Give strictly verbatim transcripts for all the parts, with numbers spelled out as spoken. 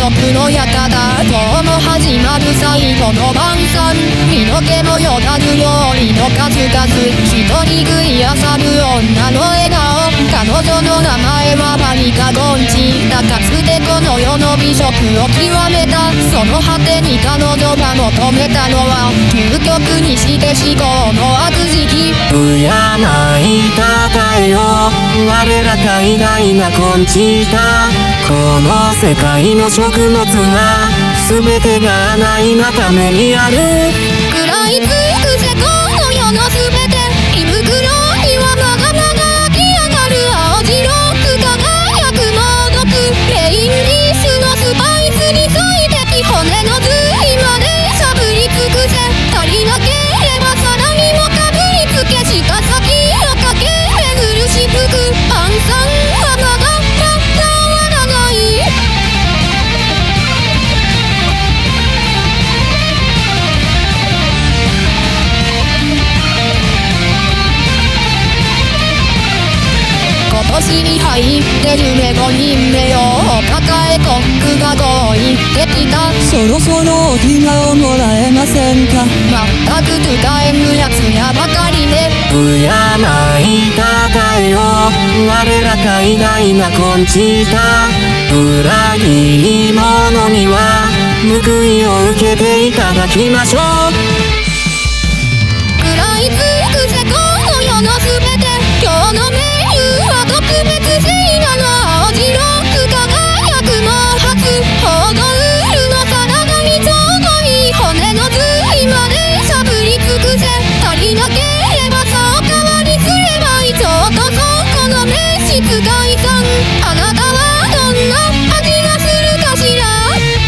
食の館、今日も始まる最後の晩餐。身の毛もよだる料理の数々、一人食いあさる女の笑顔。彼女の名前はマリカ・ゴンチだ。かつてこの世の美食を極めた。その果てに彼女が求めたのは、究極にして至高の悪時期。 敬いたたえよ我ら偉大なコンチータ。この世界の食物は全てがあないがためにある。 食らいつくぜこの世の全て。胃袋にはまがまが湧き上がる青白く輝く猛毒。メインディッシュのスパイスに最適。骨の髄までしゃぶり尽くせ。足りなければさらにもかぶりつけ。しか先をかけ巡る至福。晩餐はまだまだ終わらない。今年に入って夢ごにんめを抱えコックが動いてきた。 そろそろお暇をもらえませんか。 まったく使えぬやつやばかりね。 敬いたたえよ我ら偉大なコンチータ。裏切り者には報いを受けていただきましょう。 食らいつくぜこの世の全て。今日のメニューは特別性なの。青白く輝く毛髪。ホードウールのサラダにちょうどいい。骨の髄までしゃぶり尽くせ。足りなければさおかわりすればいい。ちょっとそこの召使いさん、あなたはどんな味がするかしら。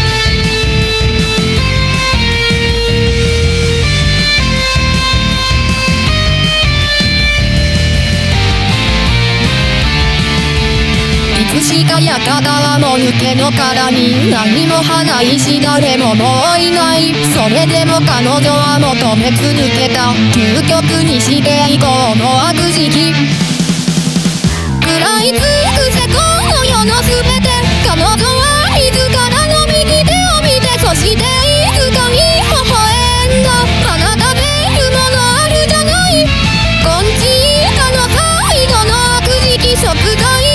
いつしか館はもぬけの殻に。何も話し誰ももういない。それでも彼女は求め続けた。究極にして以降の悪時期。食らいつくぜこの世の全て。彼女は自らの右手を見て、そしていつかに微笑んだ。あなたべるものあるじゃない。コンチータの最後の悪時期食材